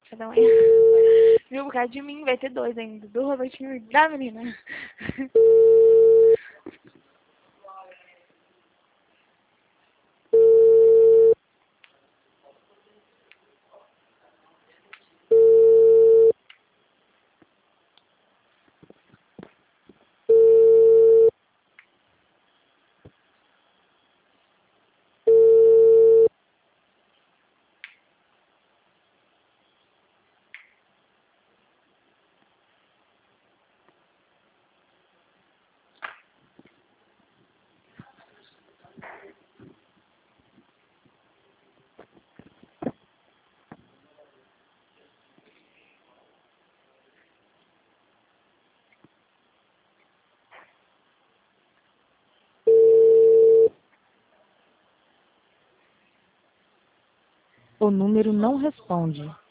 da manhã. Viu, por causa de mim, vai ter 2 ainda. Do Robertinho e da menina. O número não responde.